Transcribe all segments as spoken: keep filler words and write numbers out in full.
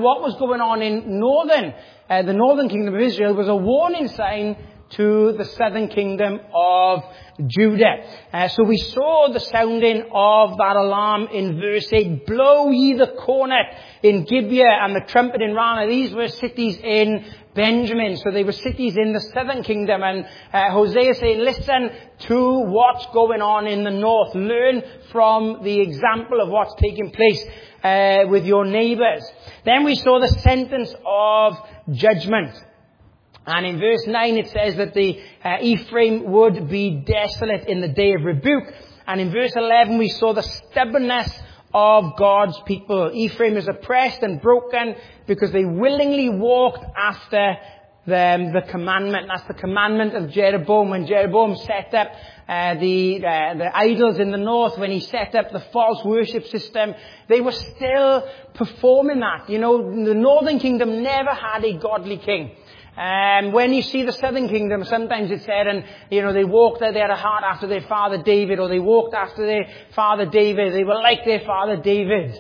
what was going on in northern, uh, the northern kingdom of Israel was a warning sign to the southern kingdom of Judah. Uh, so we saw the sounding of that alarm in verse eight. Blow ye the cornet in Gibeah and the trumpet in Ramah. These were cities in Benjamin. So they were cities in the southern kingdom. And uh, Hosea saying, listen to what's going on in the north. Learn from the example of what's taking place uh, with your neighbours. Then we saw the sentence of judgment. And in verse nine it says that the uh, Ephraim would be desolate in the day of rebuke. And in verse eleven we saw the stubbornness of God's people. Ephraim is oppressed and broken because they willingly walked after the, the commandment. That's the commandment of Jeroboam. When Jeroboam set up uh, the, uh, the idols in the north, when he set up the false worship system, they were still performing that. You know, the northern kingdom never had a godly king. Um, when you see the southern kingdom, sometimes it's said, and, you know, they walked, they had a heart after their father David, or they walked after their father David, they were like their father David.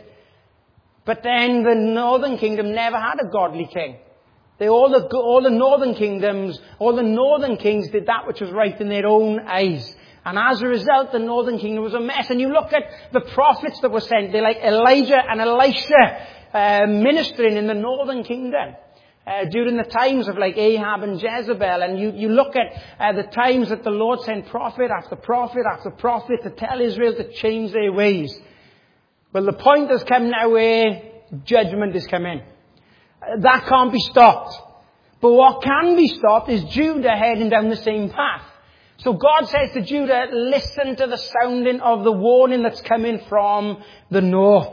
But then the northern kingdom never had a godly king. They, all the, all the northern kingdoms, all the northern kings did that which was right in their own eyes. And as a result, the northern kingdom was a mess. And you look at the prophets that were sent, they're like Elijah and Elisha, uh, ministering in the northern kingdom. Uh, during the times of like Ahab and Jezebel, and you, you look at uh, the times that the Lord sent prophet after prophet after prophet to tell Israel to change their ways. Well, the point has come now where judgment is coming. Uh, that can't be stopped. But what can be stopped is Judah heading down the same path. So God says to Judah, listen to the sounding of the warning that's coming from the north.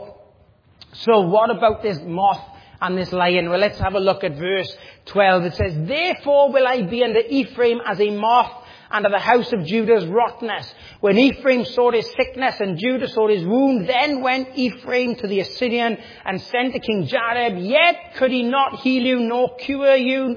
So what about this moth and this lion? Well, let's have a look at verse twelve. It says, therefore will I be unto Ephraim as a moth, and to the house of Judah's rottenness. When Ephraim saw his sickness and Judah saw his wound, then went Ephraim to the Assyrian and sent to King Jareb, yet could he not heal you nor cure you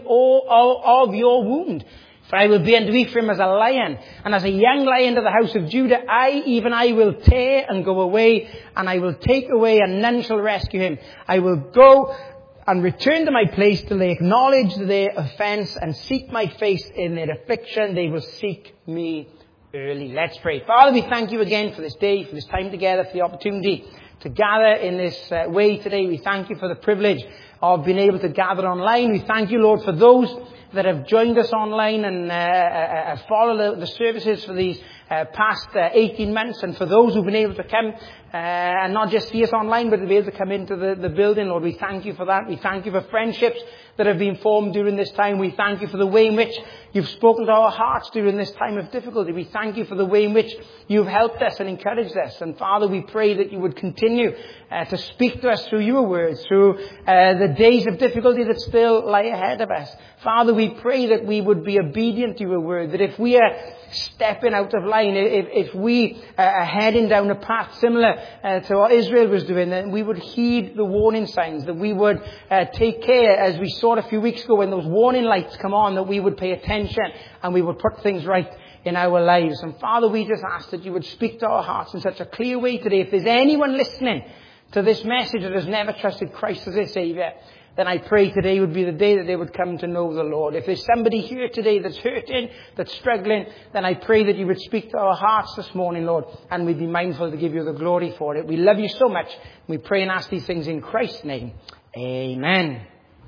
of your wound. For I will be unto Ephraim as a lion, and as a young lion to the house of Judah. I, even I, will tear and go away, and I will take away, and none shall rescue him. I will go and return to my place till they acknowledge their offence and seek my face in their affliction. They will seek me early. Let's pray. Father, we thank you again for this day, for this time together, for the opportunity to gather in this uh, way today. We thank you for the privilege of being able to gather online. We thank you, Lord, for those that have joined us online and uh, uh, follow the, the services for these uh, past uh, eighteen months, and for those who've been able to come uh, and not just see us online, but to be able to come into the, the building, Lord, we thank you for that. We thank you for friendships that have been formed during this time. We thank you for the way in which you've spoken to our hearts during this time of difficulty. We thank you for the way in which you've helped us and encouraged us. And Father, we pray that you would continue uh, to speak to us through your words, through uh, the days of difficulty that still lie ahead of us. Father, we pray that we would be obedient to your word, that if we are stepping out of line, if, if we uh, are heading down a path similar uh, to what Israel was doing, then we would heed the warning signs, that we would uh, take care, as we saw a few weeks ago when those warning lights come on, that we would pay attention and we would put things right in our lives. And Father, we just ask that you would speak to our hearts in such a clear way today. If there's anyone listening to this message that has never trusted Christ as their Saviour, then I pray today would be the day that they would come to know the Lord. If there's somebody here today that's hurting, that's struggling, then I pray that you would speak to our hearts this morning, Lord, and we'd be mindful to give you the glory for it. We love you so much. We pray and ask these things in Christ's name. Amen.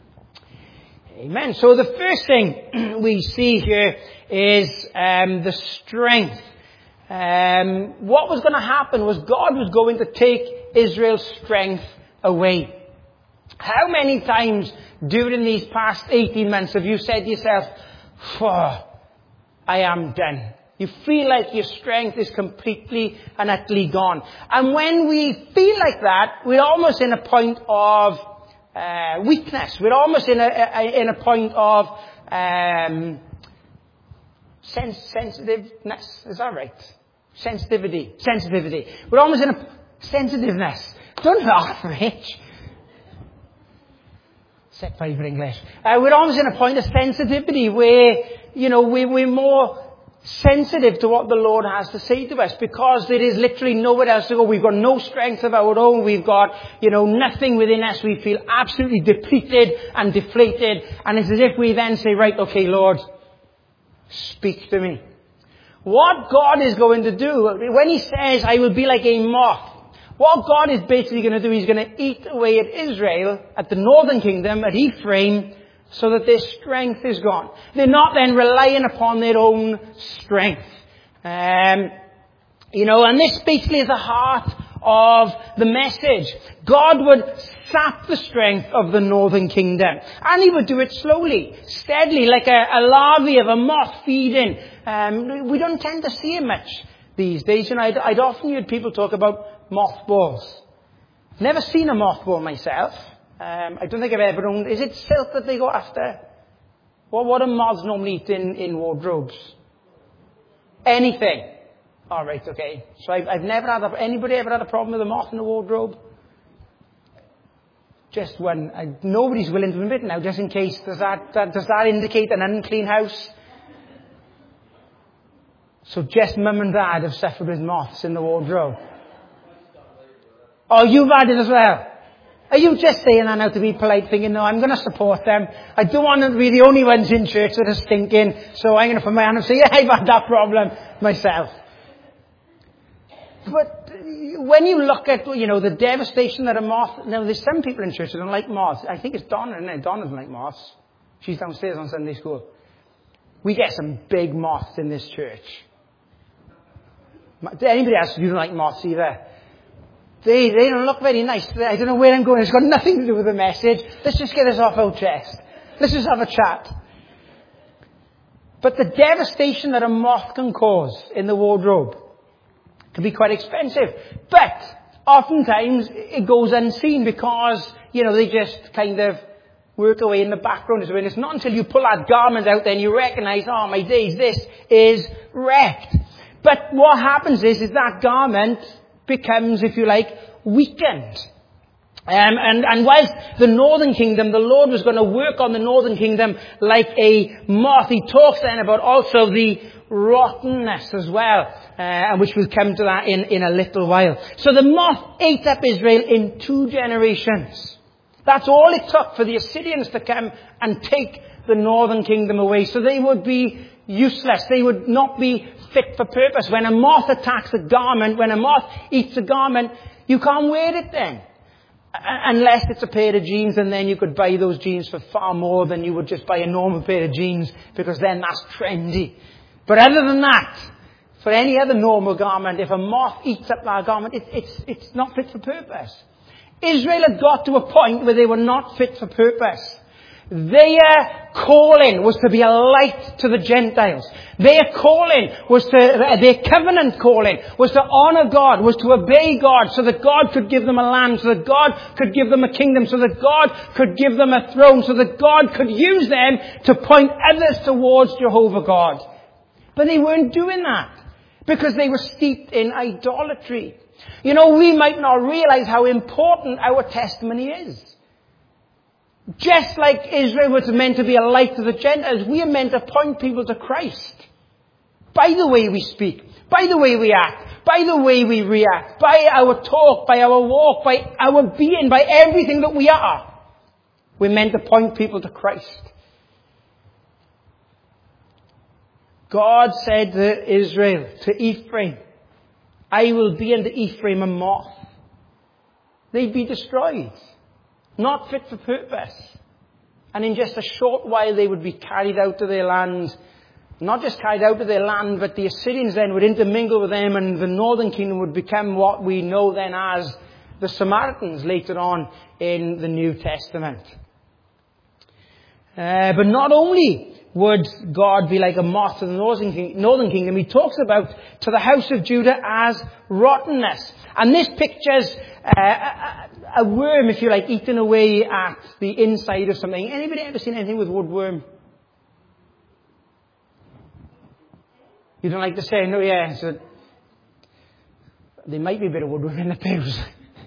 Amen. So the first thing we see here is um, the strength. Um, what was going to happen was God was going to take Israel's strength away. How many times during these past eighteen months have you said to yourself, oh, I am done? You feel like your strength is completely and utterly gone. And when we feel like that, we're almost in a point of uh, weakness. We're almost in a, a, in a point of um, sens- sensitiveness. Is that right? Sensitivity. Sensitivity. We're almost in a sensitiveness. Don't laugh, Rich. Set five for English. Uh, we're almost in a point of sensitivity where, you know, we, we're more sensitive to what the Lord has to say to us, because there is literally nowhere else to go. We've got no strength of our own. We've got, you know, nothing within us. We feel absolutely depleted and deflated. And it's as if we then say, right, okay, Lord, speak to me. What God is going to do, when he says, I will be like a moth, what God is basically going to do, he's going to eat away at Israel, at the northern kingdom, at Ephraim, so that their strength is gone. They're not then relying upon their own strength. Um, you know, and this basically is the heart of the message. God would sap the strength of the northern kingdom. And he would do it slowly, steadily, like a, a larvae of a moth feeding. Um, we don't tend to see it much these days. You know, I'd, I'd often heard people talk about mothballs. Never seen a mothball myself. Um, I don't think I've ever owned... Is it silk that they go after? Well, what do moths normally eat in, in wardrobes? Anything. All right, okay. So I've, I've never had... A, anybody ever had a problem with a moth in a wardrobe? Just one. I, nobody's willing to admit now, just in case. Does that, that does that indicate an unclean house? So just mum and dad have suffered with moths in the wardrobe. Oh, you've had it as well. Are you just saying that now to be polite, thinking, no, I'm going to support them. I don't want them to be the only ones in church that are stinking, so I'm going to put my hand up and say, yeah, I've had that problem myself. But when you look at, you know, the devastation that a moth... Now, there's some people in church that don't like moths. I think it's Donna, isn't it? Donna doesn't like moths. She's downstairs on Sunday school. We get some big moths in this church. Anybody else, you don't like moths either? They, they don't look very nice. I don't know where I'm going. It's got nothing to do with the message. Let's just get this off our chest. Let's just have a chat. But the devastation that a moth can cause in the wardrobe can be quite expensive. But oftentimes it goes unseen because, you know, they just kind of work away in the background. So it's not until you pull that garment out then you recognize, oh my days, this is wrecked. But what happens is, is that garment becomes, if you like, weakened. Um, and, and whilst the northern kingdom, the Lord was going to work on the northern kingdom like a moth, he talks then about also the rottenness as well, uh, and which we'll come to that in, in a little while. So the moth ate up Israel in two generations. That's all it took for the Assyrians to come and take the northern kingdom away. So they would be useless. They would not be fit for purpose. When a moth attacks a garment, when a moth eats a garment, you can't wear it then. Unless it's a pair of jeans, and then you could buy those jeans for far more than you would just buy a normal pair of jeans, because then that's trendy. But other than that, for any other normal garment, if a moth eats up that garment, it, it's, it's not fit for purpose. Israel had got to a point where they were not fit for purpose. Their calling was to be a light to the Gentiles. Their calling was to, their covenant calling was to honor God, was to obey God, so that God could give them a land, so that God could give them a kingdom, so that God could give them a throne, so that God could use them to point others towards Jehovah God. But they weren't doing that because they were steeped in idolatry. You know, we might not realize how important our testimony is. Just like Israel was meant to be a light to the Gentiles, we are meant to point people to Christ. By the way we speak, by the way we act, by the way we react, by our talk, by our walk, by our being, by everything that we are. We're meant to point people to Christ. God said to Israel, to Ephraim, I will be unto Ephraim a moth. They'd be destroyed. Not fit for purpose. And in just a short while they would be carried out of their land. Not just carried out of their land, but the Assyrians then would intermingle with them, and the northern kingdom would become what we know then as the Samaritans later on in the New Testament. Uh, but not only would God be like a moth to the northern kingdom, he talks about to the house of Judah as rottenness. And this pictures uh, a, a worm, if you like, eating away at the inside of something. Anybody ever seen anything with woodworm? You don't like to say, no, yeah. So there might be a bit of woodworm in the pews.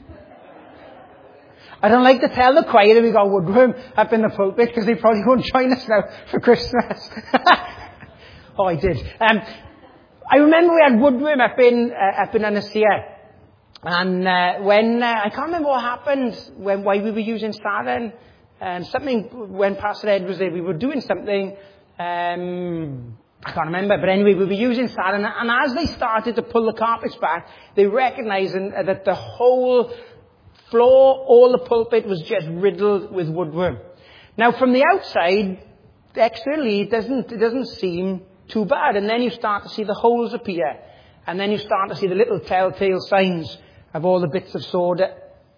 I don't like to tell the choir that we got woodworm up in the pulpit, because they probably won't join us now for Christmas. Oh, I did. Um, I remember we had woodworm up in, uh, up in Annecia. And uh, when, uh, I can't remember what happened, when why we were using Saturn. And something, when Pastor Ed was there, we were doing something, um, I can't remember, but anyway, we were using Saturn. And as they started to pull the carpets back, they recognised that the whole floor, all the pulpit was just riddled with woodworm. Now, from the outside, externally, it doesn't, it doesn't seem too bad. And then you start to see the holes appear. And then you start to see the little telltale signs of all the bits of solder.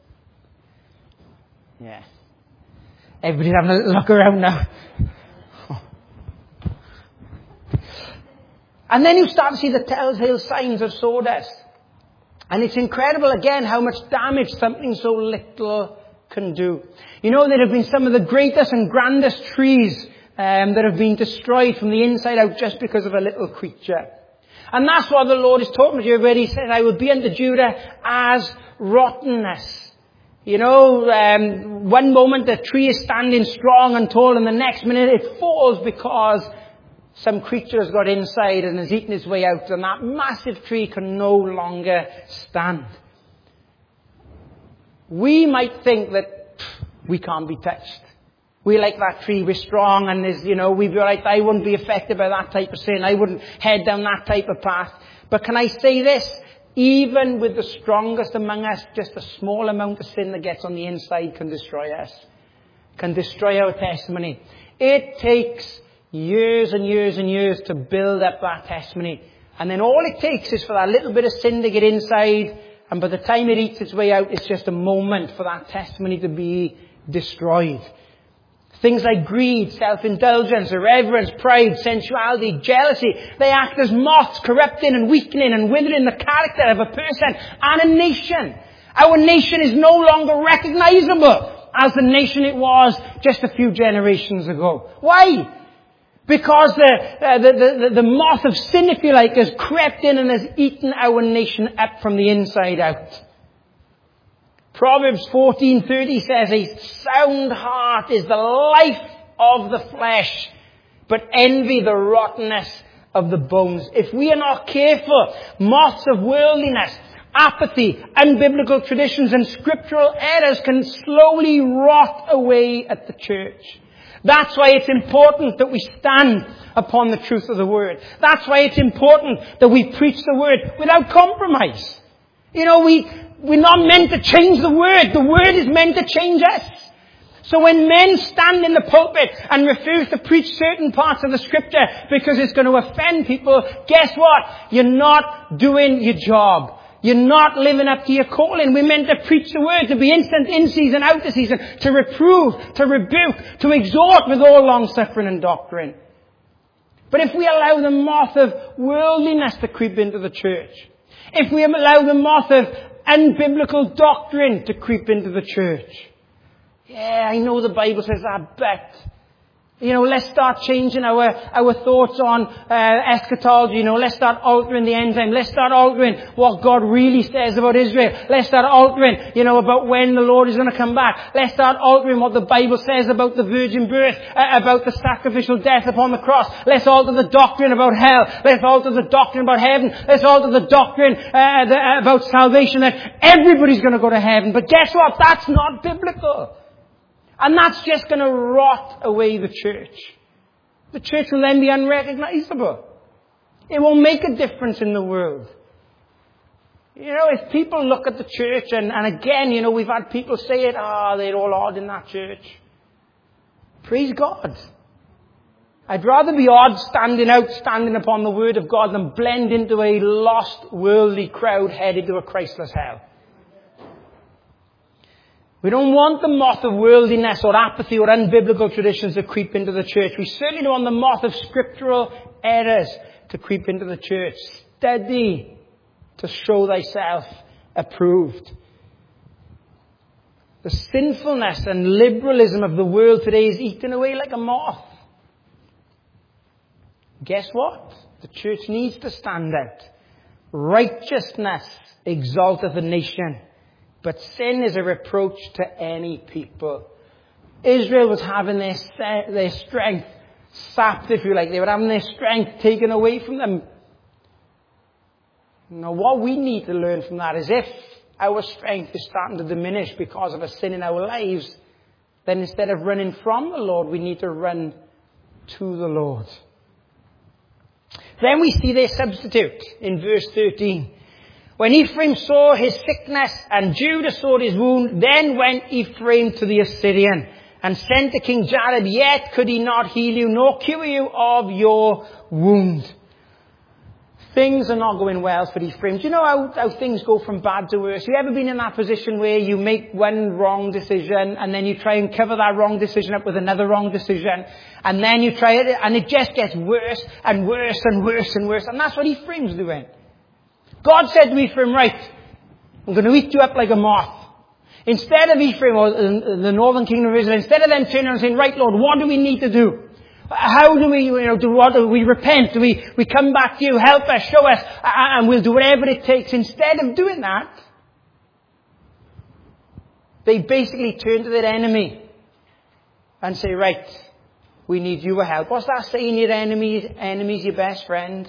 Yeah. Everybody's having a little look around now. And then you start to see the telltale signs of sawdust. And it's incredible again how much damage something so little can do. You know, there have been some of the greatest and grandest trees um, that have been destroyed from the inside out just because of a little creature. And that's what the Lord is talking to you where he says, I will be unto Judah as rottenness. You know, um, one moment the tree is standing strong and tall and the next minute it falls because some creature has got inside and has eaten its way out and that massive tree can no longer stand. We might think that pff, we can't be touched. We like that tree, we're strong and there's, you know, we'd be like, I wouldn't be affected by that type of sin. I wouldn't head down that type of path. But can I say this? Even with the strongest among us, just a small amount of sin that gets on the inside can destroy us. Can destroy our testimony. It takes years and years and years to build up that testimony. And then all it takes is for that little bit of sin to get inside. And by the time it eats its way out, it's just a moment for that testimony to be destroyed. Things like greed, self-indulgence, irreverence, pride, sensuality, jealousy, they act as moths, corrupting and weakening and withering the character of a person and a nation. Our nation is no longer recognizable as the nation it was just a few generations ago. Why? Because the, uh, the, the, the moth of sin, if you like, has crept in and has eaten our nation up from the inside out. Proverbs fourteen thirty says, a sound heart is the life of the flesh, but envy the rottenness of the bones. If we are not careful, moths of worldliness, apathy, unbiblical traditions and scriptural errors can slowly rot away at the church. That's why it's important that we stand upon the truth of the Word. That's why it's important that we preach the Word without compromise. You know, we, we're not meant to change the Word. The Word is meant to change us. So when men stand in the pulpit and refuse to preach certain parts of the Scripture because it's going to offend people, guess what? You're not doing your job. You're not living up to your calling. We're meant to preach the Word, to be instant in season, out of season, to reprove, to rebuke, to exhort with all long suffering and doctrine. But if we allow the moth of worldliness to creep into the church, if we allow the moth of unbiblical doctrine to creep into the church, yeah, I know the Bible says that, but you know, let's start changing our, our thoughts on uh, eschatology. You know, let's start altering the end time. Let's start altering what God really says about Israel. Let's start altering, you know, about when the Lord is going to come back. Let's start altering what the Bible says about the virgin birth, uh, about the sacrificial death upon the cross. Let's alter the doctrine about hell. Let's alter the doctrine about heaven. Let's alter the doctrine uh, the, uh, about salvation, that everybody's going to go to heaven. But guess what? That's not biblical. And that's just going to rot away the church. The church will then be unrecognizable. It won't make a difference in the world. You know, if people look at the church, and, and again, you know, we've had people say it, ah, oh, they're all odd in that church. Praise God. I'd rather be odd standing out, standing upon the Word of God than blend into a lost, worldly crowd headed to a Christless hell. We don't want the moth of worldliness or apathy or unbiblical traditions to creep into the church. We certainly don't want the moth of scriptural errors to creep into the church. Study to show thyself approved. The sinfulness and liberalism of the world today is eaten away like a moth. Guess what? The church needs to stand out. Righteousness exalteth a nation, but sin is a reproach to any people. Israel was having their, their strength sapped, if you like. They were having their strength taken away from them. Now, what we need to learn from that is if our strength is starting to diminish because of a sin in our lives, then instead of running from the Lord, we need to run to the Lord. Then we see their substitute in verse thirteen. When Ephraim saw his sickness and Judah saw his wound, then went Ephraim to the Assyrian and sent to King Jareb, yet could he not heal you nor cure you of your wound. Things are not going well for Ephraim. Do you know how, how things go from bad to worse? Have you ever been in that position where you make one wrong decision and then you try and cover that wrong decision up with another wrong decision, and then you try it and it just gets worse and worse and worse and worse? And that's what Ephraim's doing. God said to Ephraim, right, I'm going to eat you up like a moth. Instead of Ephraim, or the northern kingdom of Israel, instead of them turning around and saying, right, Lord, what do we need to do? How do we, you know, do what? Do we repent? Do we, we come back to you? Help us, show us, and we'll do whatever it takes. Instead of doing that, they basically turn to their enemy and say, right, we need your help. What's that saying? Your enemy, enemy's your best friend.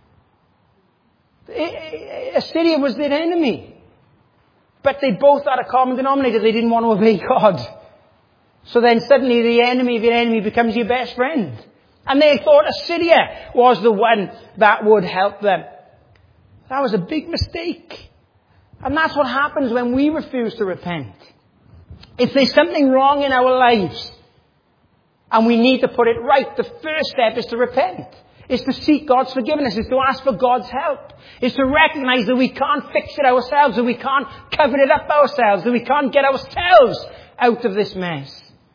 Assyria was their enemy. But they both had a common denominator. They didn't want to obey God. So then suddenly the enemy of your enemy becomes your best friend. And they thought Assyria was the one that would help them. That was a big mistake. And that's what happens when we refuse to repent. If there's something wrong in our lives and we need to put it right, the first step is to repent. Is to seek God's forgiveness. Is to ask for God's help. Is to recognize that we can't fix it ourselves. That we can't cover it up ourselves. That we can't get ourselves out of this mess.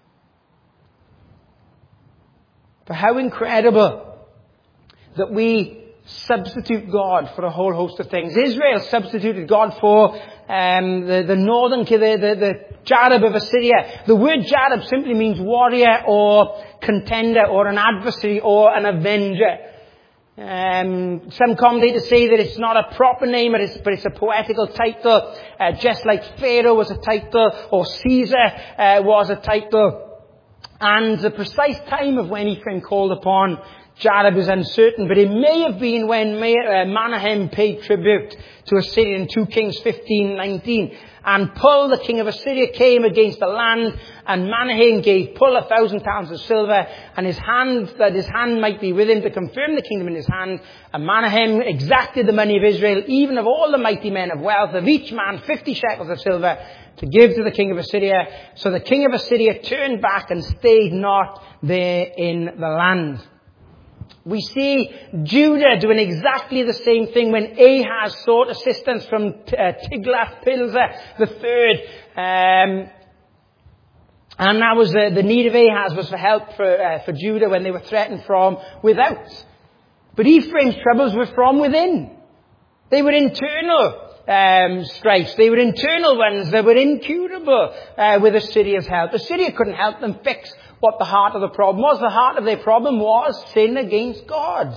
But how incredible that we substitute God for a whole host of things. Israel substituted God for um, the, the northern, the, the, the Jareb of Assyria. The word Jareb simply means warrior or contender or an adversary or an avenger. Um, some commentators say that it's not a proper name, but it's, but it's a poetical title, uh, just like Pharaoh was a title or Caesar uh, was a title. And the precise time of when Ephraim called upon Jareb is uncertain, but it may have been when Menahem paid tribute to Assyria in Second Kings fifteen nineteen. And Pul, the king of Assyria, came against the land, and Menahem gave Pul a thousand talents of silver, and his hand, that his hand might be with him to confirm the kingdom in his hand. And Menahem exacted the money of Israel, even of all the mighty men of wealth, of each man fifty shekels of silver, to give to the king of Assyria. So the king of Assyria turned back and stayed not there in the land. We see Judah doing exactly the same thing when Ahaz sought assistance from uh, Tiglath-Pileser the third. Um, and that was uh, the need of Ahaz was for help for, uh, for Judah when they were threatened from without. But Ephraim's troubles were from within. They were internal um, strifes. They were internal ones that were incurable uh, with Assyria's help. Assyria couldn't help them fix what the heart of the problem was. The heart of their problem was sin against God.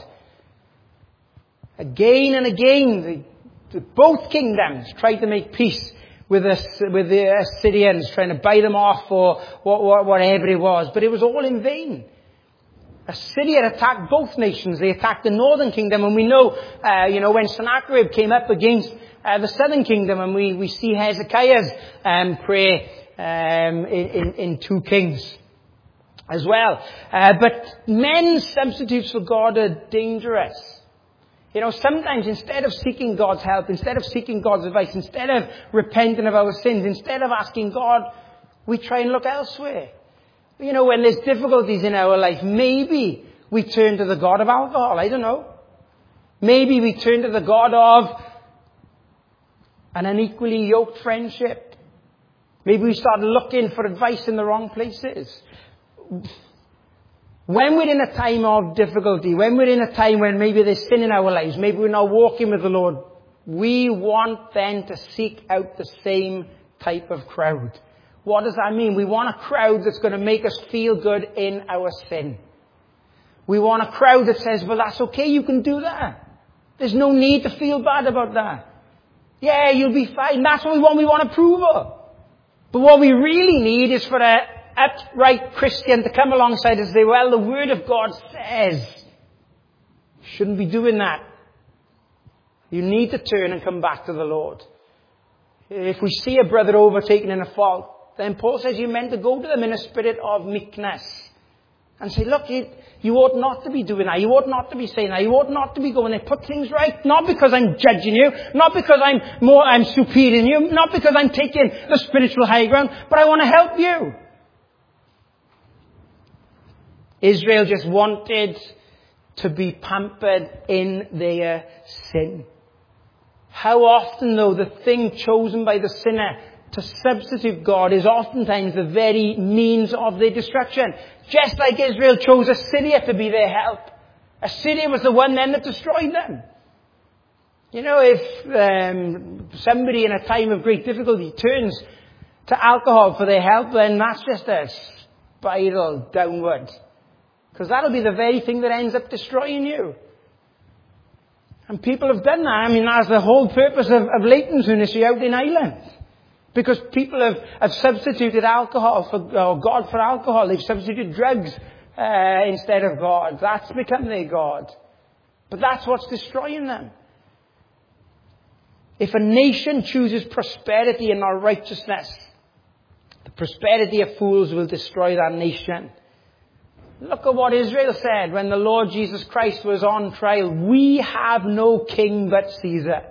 Again and again, the, the, both kingdoms tried to make peace with, us, with the Assyrians, trying to buy them off or what, what, whatever it was. But it was all in vain. Assyria attacked both nations. They attacked the northern kingdom. And we know, uh, you know, when Sennacherib came up against uh, the southern kingdom, and we, we see Hezekiah's um, prayer um, in, in, in Second Kings as well. Uh, but men's substitutes for God are dangerous. You know, sometimes instead of seeking God's help, instead of seeking God's advice, instead of repenting of our sins, instead of asking God, we try and look elsewhere. You know, when there's difficulties in our life, maybe we turn to the God of alcohol. I don't know. Maybe we turn to the God of an unequally yoked friendship. Maybe we start looking for advice in the wrong places. When we're in a time of difficulty, when we're in a time when maybe there's sin in our lives, maybe we're not walking with the Lord, we want then to seek out the same type of crowd. What does that mean? We want a crowd that's going to make us feel good in our sin. We want a crowd that says, well, that's okay, you can do that. There's no need to feel bad about that. Yeah, you'll be fine. That's what we want. We want approval. But what we really need is for a, upright Christian to come alongside and say, well, the Word of God says. Shouldn't be doing that. You need to turn and come back to the Lord. If we see a brother overtaken in a fault, then Paul says you're meant to go to them in a spirit of meekness. And say, look, you, you ought not to be doing that. You ought not to be saying that. You ought not to be going there. Put things right. Not because I'm judging you. Not because I'm more, I'm superior than you. Not because I'm taking the spiritual high ground. But I want to help you. Israel just wanted to be pampered in their sin. How often, though, the thing chosen by the sinner to substitute God is oftentimes the very means of their destruction. Just like Israel chose Assyria to be their help. Assyria was the one then that destroyed them. You know, if um, somebody in a time of great difficulty turns to alcohol for their help, then that's just a spiral downward. Because that'll be the very thing that ends up destroying you. And people have done that. I mean, that's the whole purpose of, of Leighton's ministry out in Ireland. Because people have, have substituted alcohol for, or God for alcohol. They've substituted drugs uh, instead of God. That's become their God. But that's what's destroying them. If a nation chooses prosperity and not righteousness, the prosperity of fools will destroy that nation. Look at what Israel said when the Lord Jesus Christ was on trial. We have no king but Caesar.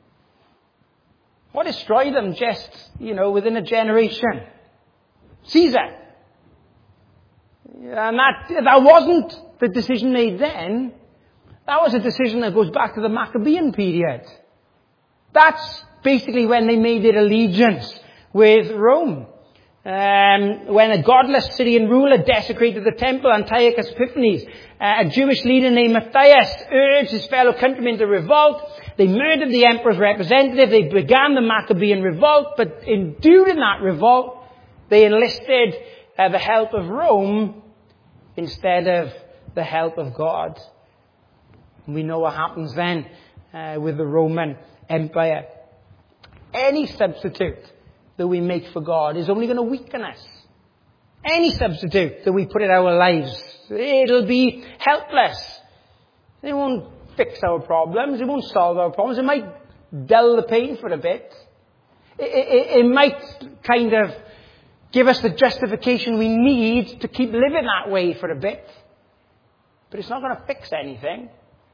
What destroyed them just, you know, within a generation? Caesar. And that, that wasn't the decision made then. That was a decision that goes back to the Maccabean period. That's basically when they made their allegiance with Rome. Um, when a godless Syrian ruler desecrated the temple, Antiochus Epiphanes, uh, a Jewish leader named Matthias urged his fellow countrymen to revolt. They murdered the emperor's representative. They began the Maccabean revolt. But in doing that revolt, they enlisted uh, the help of Rome instead of the help of God. And we know what happens then uh, with the Roman Empire. Any substitute that we make for God is only going to weaken us. Any substitute that we put in our lives, it'll be helpless. It won't fix our problems. It won't solve our problems. It might dull the pain for a bit. It, it, it might kind of give us the justification we need to keep living that way for a bit. But it's not going to fix anything.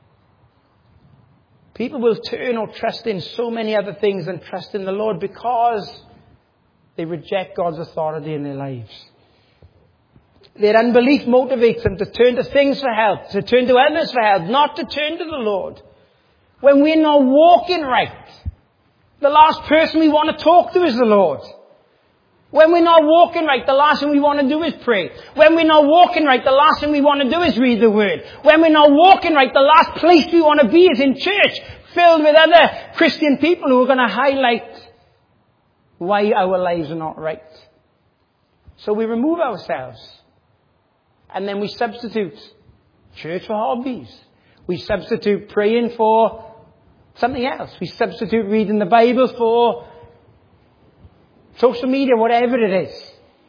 People will turn or trust in so many other things than trust in the Lord because they reject God's authority in their lives. Their unbelief motivates them to turn to things for help, to turn to others for help, not to turn to the Lord. When we're not walking right, the last person we want to talk to is the Lord. When we're not walking right, the last thing we want to do is pray. When we're not walking right, the last thing we want to do is read the Word. When we're not walking right, the last place we want to be is in church, filled with other Christian people who are going to highlight why our lives are not right. So we remove ourselves. And then we substitute church for hobbies. We substitute praying for something else. We substitute reading the Bible for social media, whatever it is.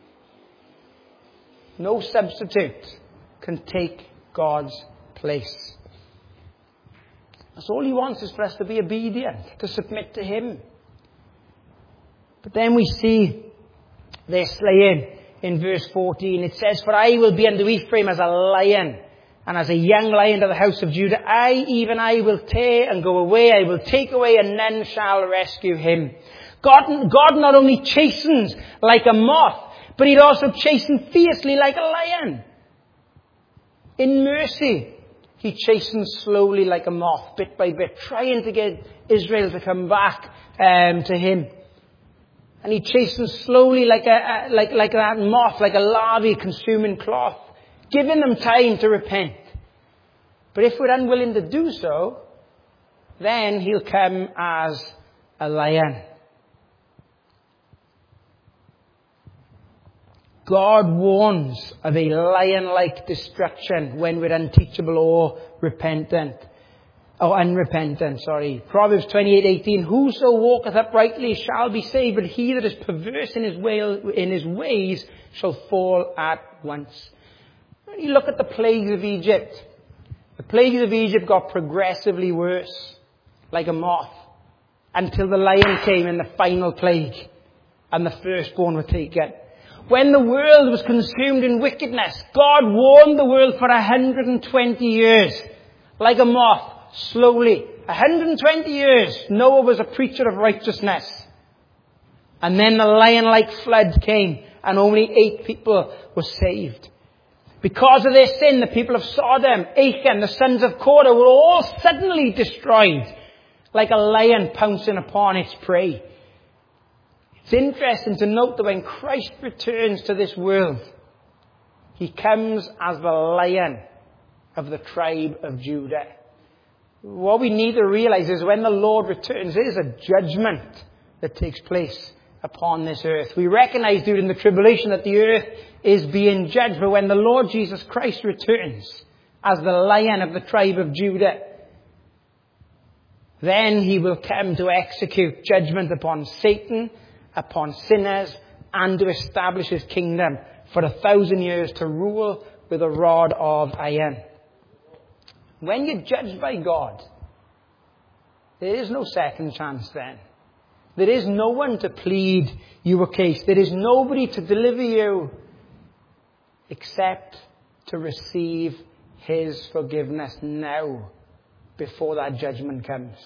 No substitute can take God's place. That's all He wants is for us to be obedient, to submit to Him. But then we see their slaying in verse fourteen. It says, "For I will be unto Ephraim as a lion, and as a young lion to the house of Judah. I, even I, will tear and go away. I will take away, and none shall rescue him." God, God not only chastens like a moth, but He'd also chasten fiercely like a lion. In mercy, He chastens slowly like a moth, bit by bit, trying to get Israel to come back um, to Him. And He chastens slowly like a, like, like that moth, like a larvae consuming cloth, giving them time to repent. But if we're unwilling to do so, then He'll come as a lion. God warns of a lion-like destruction when we're unteachable or repentant. Oh, unrepentant, sorry. Proverbs twenty-eight eighteen. Whoso walketh uprightly shall be saved, but he that is perverse in his, way, in his ways shall fall at once. When you look at the plagues of Egypt, the plagues of Egypt got progressively worse, like a moth, until the lion came in the final plague, and the firstborn were taken. When the world was consumed in wickedness, God warned the world for one hundred twenty years, like a moth. Slowly, one hundred twenty years, Noah was a preacher of righteousness. And then the lion-like flood came, and only eight people were saved. Because of their sin, the people of Sodom, Achan, the sons of Korah were all suddenly destroyed, like a lion pouncing upon its prey. It's interesting to note that when Christ returns to this world, he comes as the Lion of the tribe of Judah. What we need to realize is when the Lord returns, there is a judgment that takes place upon this earth. We recognize during the tribulation that the earth is being judged, but when the Lord Jesus Christ returns as the Lion of the tribe of Judah, then he will come to execute judgment upon Satan, upon sinners, and to establish his kingdom for a thousand years to rule with a rod of iron. When you're judged by God, there is no second chance then. There is no one to plead your case. There is nobody to deliver you except to receive his forgiveness now before that judgment comes.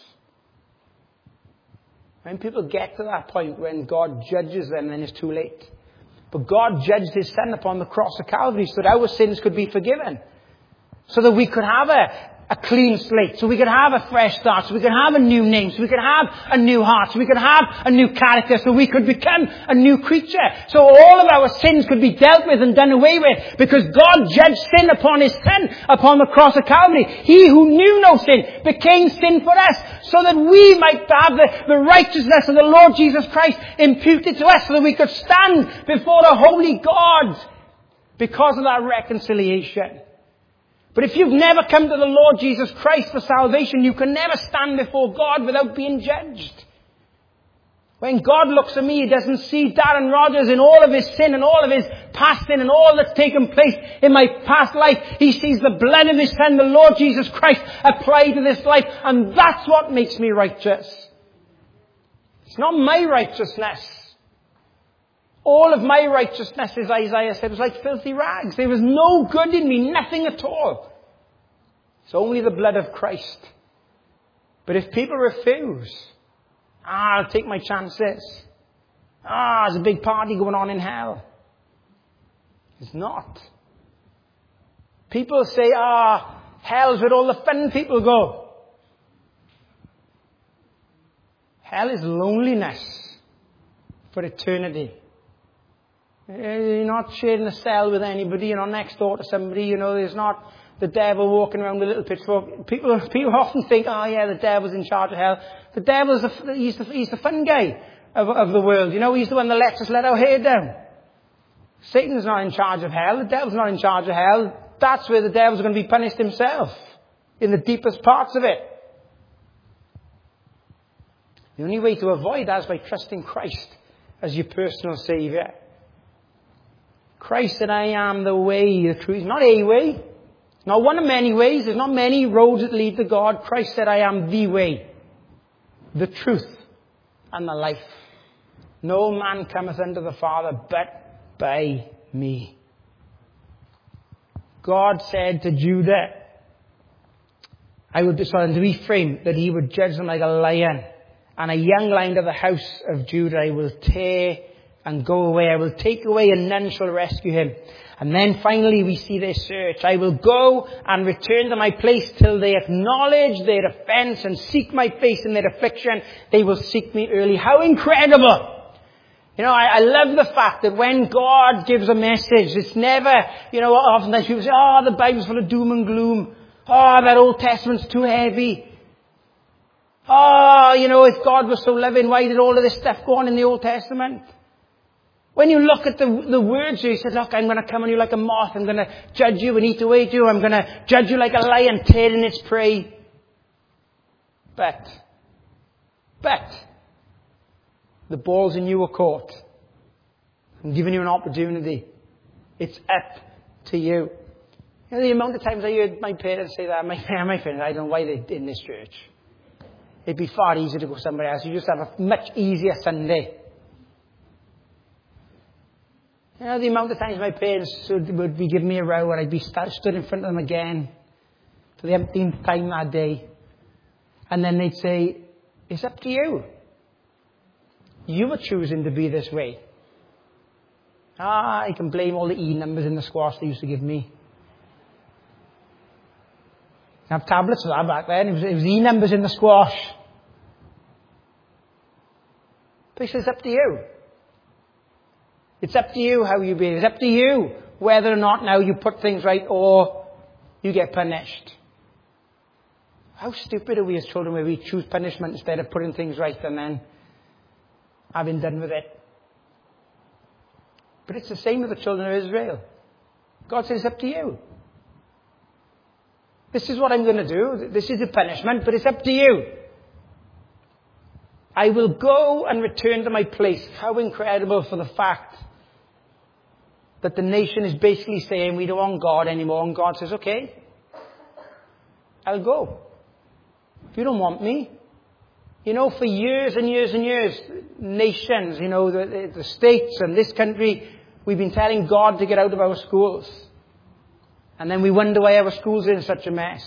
When people get to that point when God judges them, then it's too late. But God judged his Son upon the cross of Calvary so that our sins could be forgiven. So that we could have a, a clean slate. So we could have a fresh start. So we could have a new name. So we could have a new heart. So we could have a new character. So we could become a new creature. So all of our sins could be dealt with and done away with. Because God judged sin upon his Son upon the cross of Calvary. He who knew no sin became sin for us. So that we might have the, the righteousness of the Lord Jesus Christ imputed to us. So that we could stand before a holy God because of that reconciliation. But if you've never come to the Lord Jesus Christ for salvation, you can never stand before God without being judged. When God looks at me, he doesn't see Darren Rogers in all of his sin and all of his past sin and all that's taken place in my past life. He sees the blood of his Son, the Lord Jesus Christ, applied to this life. And that's what makes me righteous. It's not my righteousness. All of my righteousness, as Isaiah said, was like filthy rags. There was no good in me, nothing at all. It's only the blood of Christ. But if people refuse, ah, I'll take my chances. Ah, there's a big party going on in hell. It's not. People say, ah, hell's where all the fun people go. Hell is loneliness for eternity. You're not sharing a cell with anybody. You're not next door to somebody. You know, there's not the devil walking around with a little pitchfork. People, people often think, oh yeah, the devil's in charge of hell. The devil's the, he's the, he's the fun guy of, of the world. You know, he's the one that lets us let our hair down. Satan's not in charge of hell. The devil's not in charge of hell. That's where the devil's going to be punished himself, in the deepest parts of it. The only way to avoid that is by trusting Christ as your personal Saviour. Christ said, I am the way, the truth. Not a way. Not one of many ways. There's not many roads that lead to God. Christ said, I am the way, the truth, and the life. No man cometh unto the Father but by me. God said to Judah, I would sorry, to Ephraim, that he would judge them like a lion. And a young lion of the house of Judah I will tear and go away. I will take away and none shall rescue him. And then finally we see their search. I will go and return to my place till they acknowledge their offense and seek my face in their affliction. They will seek me early. How incredible! You know, I, I love the fact that when God gives a message, it's never, you know, oftentimes people say, oh, the Bible's full of doom and gloom. Oh, that Old Testament's too heavy. Oh, you know, if God was so loving, why did all of this stuff go on in the Old Testament? When you look at the, the words here, he said, look, I'm going to come on you like a moth. I'm going to judge you and eat away at you. I'm going to judge you like a lion tearing its prey. But, but, the ball's in your court. I'm giving you an opportunity. It's up to you. You know, the amount of times I heard my parents say that, my, my parents, I don't know why they're in this church. It'd be far easier to go somewhere else. You just have a much easier Sunday. You know, the amount of times my parents would, would be giving me a row and I'd be st- stood in front of them again for the umpteenth time that day. And then they'd say, it's up to you. You were choosing to be this way. Ah, I can blame all the E numbers in the squash they used to give me. I have tablets for that back then. It was, it was E numbers in the squash. But he says, it's up to you. It's up to you how you behave. It's up to you whether or not now you put things right or you get punished. How stupid are we as children where we choose punishment instead of putting things right and then having done with it? But it's the same with the children of Israel. God says, it's up to you. This is what I'm going to do. This is the punishment, but it's up to you. I will go and return to my place. How incredible for the fact that the nation is basically saying we don't want God anymore. And God says, okay, I'll go. If you don't want me. You know, for years and years and years, nations, you know, the, the states and this country, we've been telling God to get out of our schools. And then we wonder why our schools are in such a mess.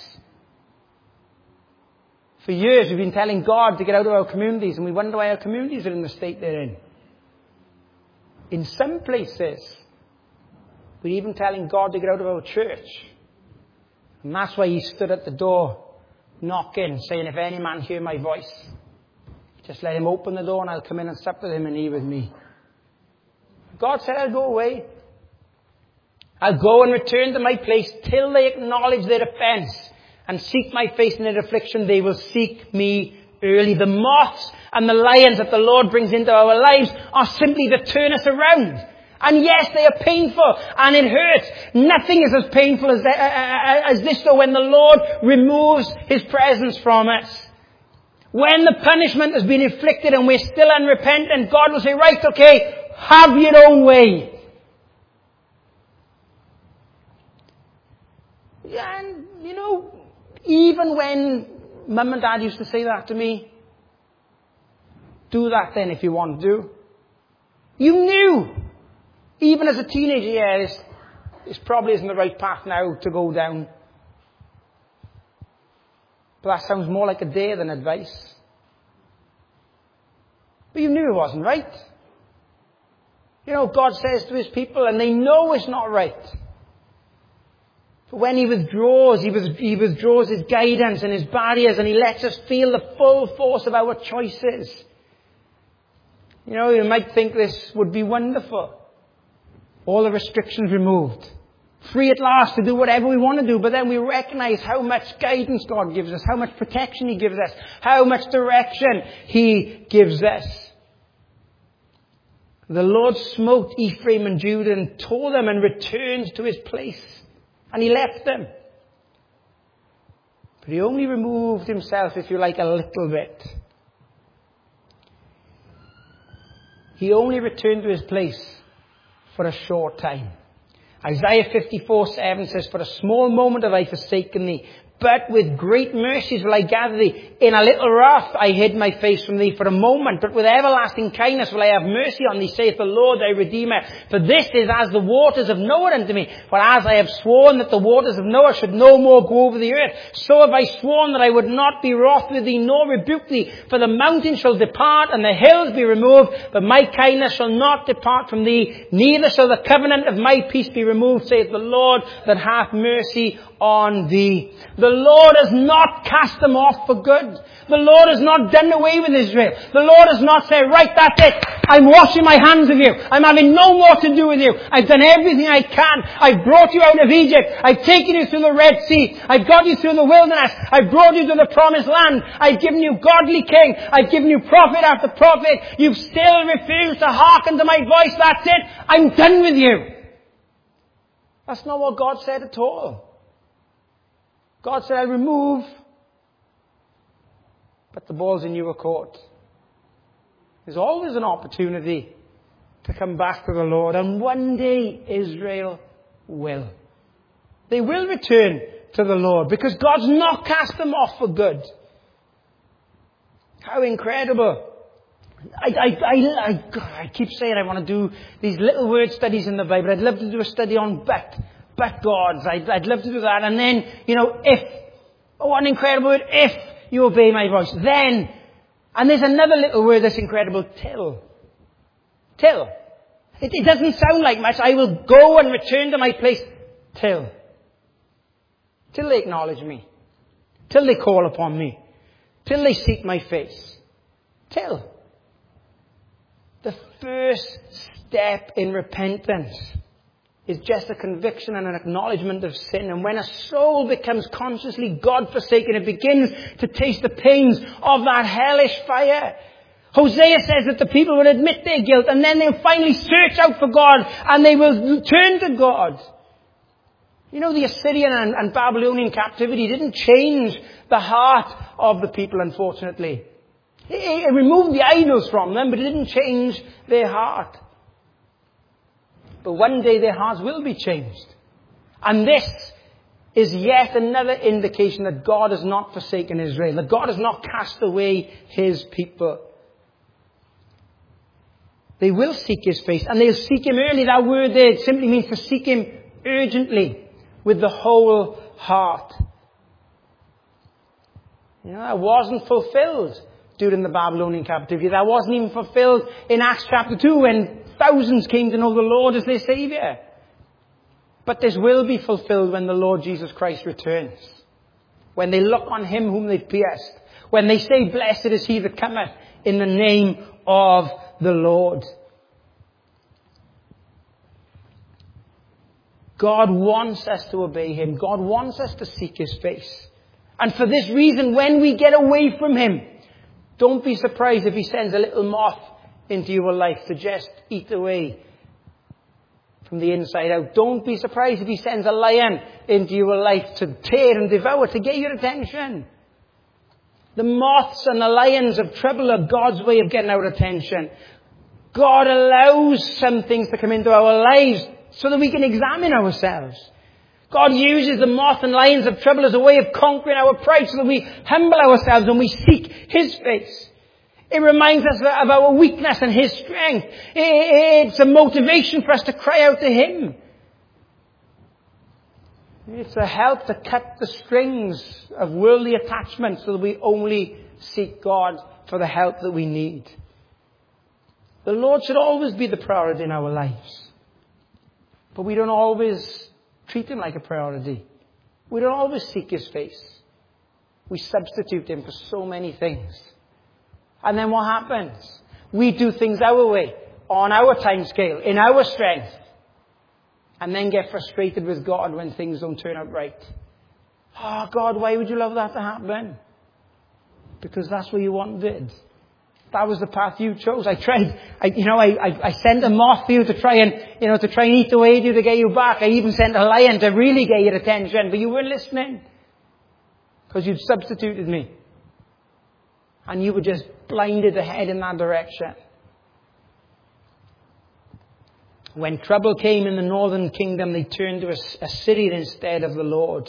For years we've been telling God to get out of our communities, and we wonder why our communities are in the state they're in. In some places, we're even telling God to get out of our church. And that's why he stood at the door, knocking, saying, if any man hear my voice, just let him open the door and I'll come in and sup with him and he with me. God said, I'll go away. I'll go and return to my place till they acknowledge their offense and seek my face in their affliction. They will seek me early. The moths and the lions that the Lord brings into our lives are simply to turn us around. And yes, they are painful and it hurts. Nothing is as painful as, as this though, when the Lord removes his presence from us. When the punishment has been inflicted and we're still unrepentant, God will say, right, okay, have your own way. And, you know, even when Mum and Dad used to say that to me, do that then if you want to. You knew, even as a teenager, yeah, this, this probably isn't the right path now to go down. But that sounds more like a dare than advice. But you knew it wasn't right. You know, God says to his people, and they know it's not right. But when he withdraws, he, with, he withdraws his guidance and his barriers, and he lets us feel the full force of our choices. You know, you might think this would be wonderful. All the restrictions removed. Free at last to do whatever we want to do, but then we recognize how much guidance God gives us, how much protection he gives us, how much direction he gives us. The Lord smote Ephraim and Judah and tore them and returned to his place. And he left them. But he only removed himself, if you like, a little bit. He only returned to his place for a short time. Isaiah fifty-four seven says, for a small moment have I forsaken thee, but with great mercies will I gather thee. In a little wrath I hid my face from thee for a moment, but with everlasting kindness will I have mercy on thee, saith the Lord thy Redeemer. For this is as the waters of Noah unto me. For as I have sworn that the waters of Noah should no more go over the earth, so have I sworn that I would not be wroth with thee, nor rebuke thee. For the mountains shall depart, and the hills be removed, but my kindness shall not depart from thee, neither shall the covenant of my peace be removed, saith the Lord that hath mercy on thee. The Lord has not cast them off for good. The Lord has not done away with Israel. The Lord has not said, right, that's it. I'm washing my hands of you. I'm having no more to do with you. I've done everything I can. I've brought you out of Egypt. I've taken you through the Red Sea. I've got you through the wilderness. I've brought you to the promised land. I've given you godly king. I've given you prophet after prophet. You've still refused to hearken to my voice. That's it. I'm done with you. That's not what God said at all. God said, I remove but the ball's in your court. There's always an opportunity to come back to the Lord, and one day Israel will. They will return to the Lord because God's not cast them off for good. How incredible. I, I, I, I, I keep saying I want to do these little word studies in the Bible. I'd love to do a study on but, but gods. I'd, I'd love to do that. And then, you know, if, oh, an incredible word, if you obey my voice, then, and there's another little word that's incredible, till. Till. It, it doesn't sound like much. I will go and return to my place till. Till they acknowledge me. Till they call upon me. Till they seek my face. Till. The first step in repentance is just a conviction and an acknowledgement of sin. And when a soul becomes consciously God-forsaken, it begins to taste the pains of that hellish fire. Hosea says that the people will admit their guilt and then they'll finally search out for God and they will turn to God. You know, the Assyrian and, and Babylonian captivity didn't change the heart of the people, unfortunately. It, it removed the idols from them, but it didn't change their heart. But one day their hearts will be changed. And this is yet another indication that God has not forsaken Israel, that God has not cast away his people. They will seek his face, and they'll seek him early. That word there simply means to seek him urgently, with the whole heart. You know, that wasn't fulfilled during the Babylonian captivity. That wasn't even fulfilled in Acts chapter two when thousands came to know the Lord as their Saviour. But this will be fulfilled when the Lord Jesus Christ returns. When they look on him whom they've pierced. When they say, blessed is he that cometh in the name of the Lord. God wants us to obey him. God wants us to seek his face. And for this reason, when we get away from him, don't be surprised if he sends a little moth into your life to just eat away from the inside out. Don't be surprised if he sends a lion into your life to tear and devour, to get your attention. The moths and the lions of trouble are God's way of getting our attention. God allows some things to come into our lives so that we can examine ourselves. God uses the moth and lions of trouble as a way of conquering our pride so that we humble ourselves and we seek his face. It reminds us of our weakness and his strength. It's a motivation for us to cry out to him. It's a help to cut the strings of worldly attachment so that we only seek God for the help that we need. The Lord should always be the priority in our lives. But we don't always treat him like a priority. We don't always seek his face. We substitute him for so many things. And then what happens? We do things our way, on our time scale, in our strength. And then get frustrated with God when things don't turn out right. Oh, God, why would you allow that to happen? Because that's what you wanted. That was the path you chose. I tried, I, you know, I, I, I sent a moth for you to try and, you know, to try and eat away at you to get you back. I even sent a lion to really get your attention, but you weren't listening. Because you'd substituted me. And you were just blinded ahead in that direction. When trouble came in the northern kingdom, they turned to Assyria instead of the Lord.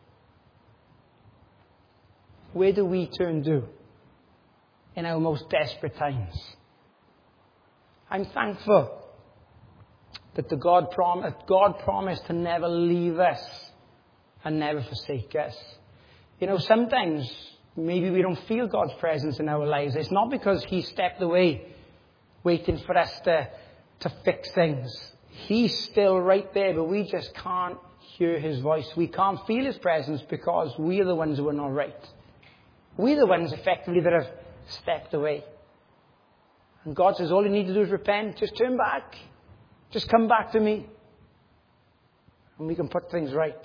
Where do we turn to in our most desperate times? I'm thankful that the God, prom- God promised to never leave us and never forsake us. You know, sometimes maybe we don't feel God's presence in our lives. It's not because he stepped away waiting for us to, to fix things. He's still right there, but we just can't hear his voice. We can't feel his presence because we are the ones who are not right. We're the ones effectively that have stepped away. And God says, all you need to do is repent. Just turn back. Just come back to me. And we can put things right.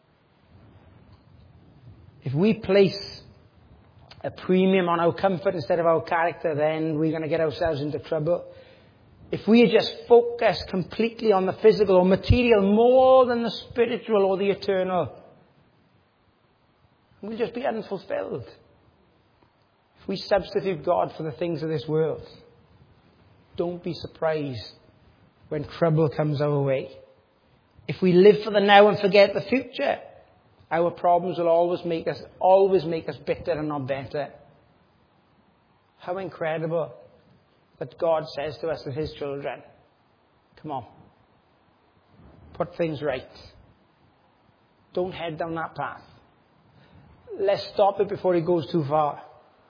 If we place a premium on our comfort instead of our character, then we're going to get ourselves into trouble. If we just focus completely on the physical or material more than the spiritual or the eternal, we'll just be unfulfilled. If we substitute God for the things of this world, don't be surprised when trouble comes our way. If we live for the now and forget the future, our problems will always make us, always make us bitter and not better. How incredible that God says to us as his children, come on, put things right. Don't head down that path. Let's stop it before it goes too far.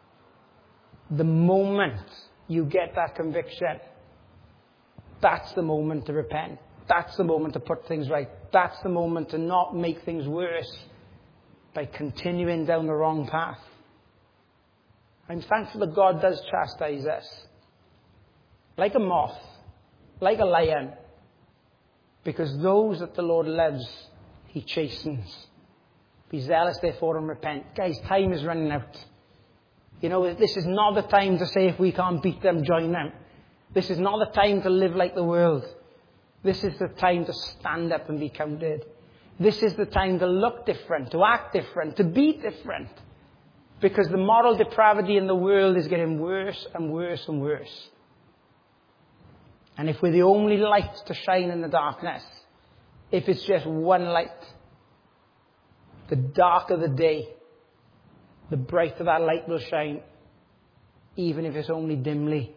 The moment you get that conviction, that's the moment to repent. That's the moment to put things right. That's the moment to not make things worse by continuing down the wrong path. I'm thankful that God does chastise us. Like a moth, like a lion. Because those that the Lord loves, he chastens. Be zealous therefore and repent. Guys, time is running out. You know, this is not the time to say if we can't beat them, join them. This is not the time to live like the world. This is the time to stand up and be counted. This is the time to look different, to act different, to be different. Because the moral depravity in the world is getting worse and worse and worse. And if we're the only light to shine in the darkness, if it's just one light, the darker the day, the brighter that light will shine, even if it's only dimly.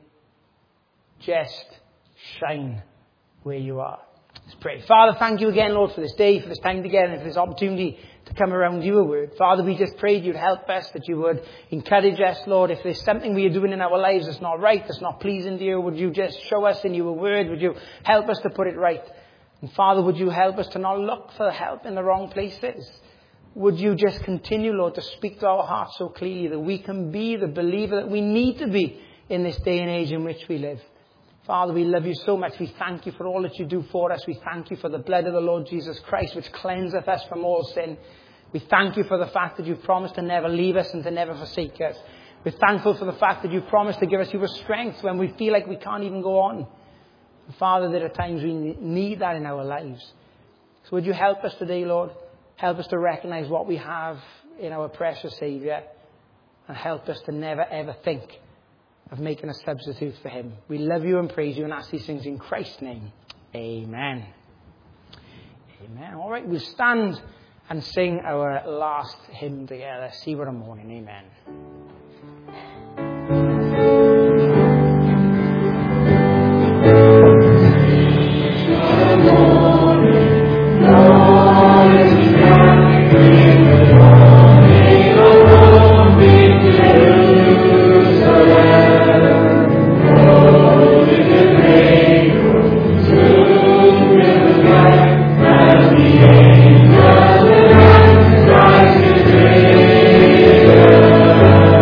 Just shine where you are. Let's pray. Father, thank you again, Lord, for this day, for this time together, and for this opportunity to come around your word. Father, we just prayed you'd help us, that you would encourage us, Lord. If there's something we are doing in our lives that's not right, that's not pleasing to you, would you just show us in your word? Would you help us to put it right? And Father, would you help us to not look for help in the wrong places? Would you just continue, Lord, to speak to our hearts so clearly that we can be the believer that we need to be in this day and age in which we live. Father, we love you so much. We thank you for all that you do for us. We thank you for the blood of the Lord Jesus Christ, which cleanseth us from all sin. We thank you for the fact that you've promised to never leave us and to never forsake us. We're thankful for the fact that you've promised to give us your strength when we feel like we can't even go on. And Father, there are times we need that in our lives. So would you help us today, Lord? Help us to recognize what we have in our precious Saviour, and help us to never ever think of making a substitute for him. We love you and praise you and ask these things in Christ's name. Amen. Amen. All right, we'll stand and sing our last hymn together. See what a morning. Amen. Angels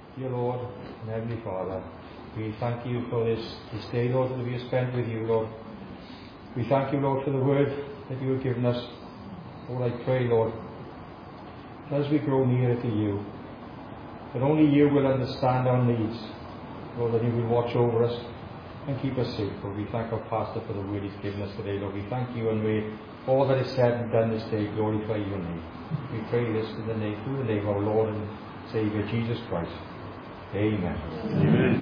Dear Lord and Heavenly Father, we thank you for this, this day, Lord, that we have spent with you, Lord. We thank you, Lord, for the word that you have given us. Lord, I pray, Lord, as we grow nearer to you, that only you will understand our needs. Lord, that you will watch over us and keep us safe. Lord, we thank our pastor for the word he's given us today. Lord, we thank you, and we all that is said and done this day glorify your name. We pray this in the name, through the name of our Lord and Saviour Jesus Christ. Amen. Amen.